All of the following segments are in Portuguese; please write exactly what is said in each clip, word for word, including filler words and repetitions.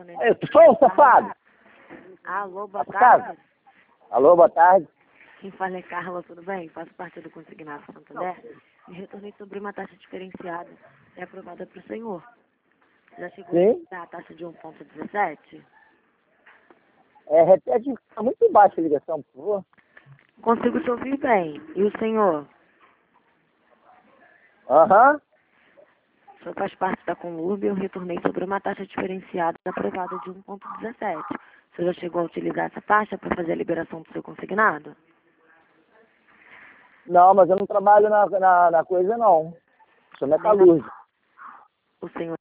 telefone. Ei, tu foi, safado? Alô, boa Safado? tarde. Alô, boa tarde. Quem fala é Carla, tudo bem? Faço parte do Consignado Santander. Me retornei sobre uma taxa diferenciada. É aprovada para o senhor. Já chegou Sim. a taxa de um ponto dezessete? É, repete, tá muito baixa a ligação, por favor. Consigo te ouvir bem. E o senhor? Aham. O senhor faz parte da Conlurb e eu retornei sobre uma taxa diferenciada aprovada de um ponto dezessete. O senhor já chegou a utilizar essa taxa para fazer a liberação do seu consignado? Não, mas eu não trabalho na, na, na coisa, não. Sou metalúrgico. O senhor...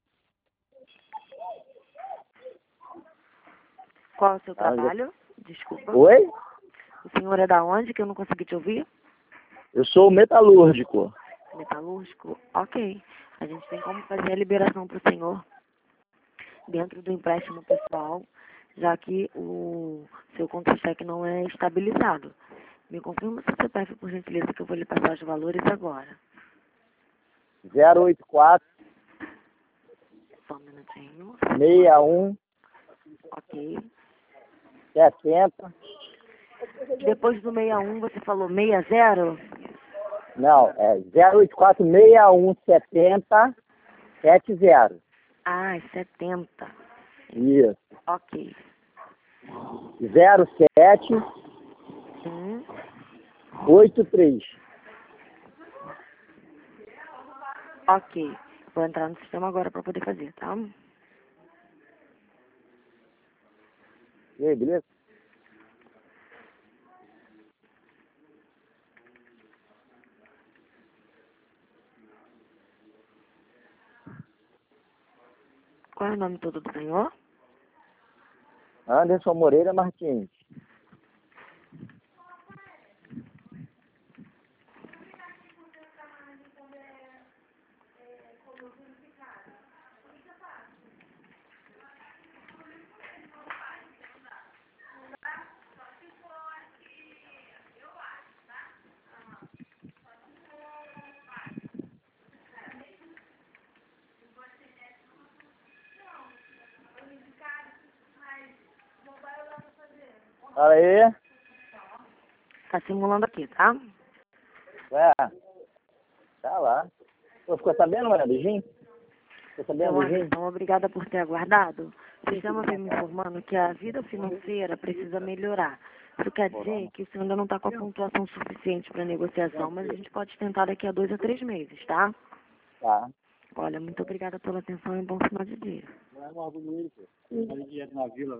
Qual é o seu trabalho? Desculpa. Oi? O senhor é da onde que eu não consegui te ouvir? Eu sou metalúrgico. Metalúrgico? Ok. A gente tem como fazer a liberação para o senhor dentro do empréstimo pessoal, já que o seu contra-cheque não é estabilizado. Me confirma seu C P F, por gentileza, que eu vou lhe passar os valores agora. zero oito quatro, Só um minutinho. seis um, Ok. setenta. Depois do sessenta e um, você falou sessenta? Não, é zero oito quatro, seis um, setenta, setenta. Ah, é setenta. Isso. Ok. zero sete, Hum. oito três. Ok. Vou entrar no sistema agora para poder fazer, tá? E aí, beleza? Qual é o nome todo do senhor? Anderson Moreira Martins. Fala aí. Tá simulando aqui, tá? É. Tá lá. Pô, ficou sabendo, mano, do Jim? Ficou sabendo Então, do Jim? Anderson, obrigada por ter aguardado. O sistema vem me informando que a vida financeira precisa melhorar. Isso quer dizer que o senhor ainda não está com a pontuação suficiente para negociação, mas a gente pode tentar daqui a dois a três meses, tá? Tá. Olha, muito obrigada pela atenção e um bom final de dia. Não é mais bonito. Dinheiro na vila.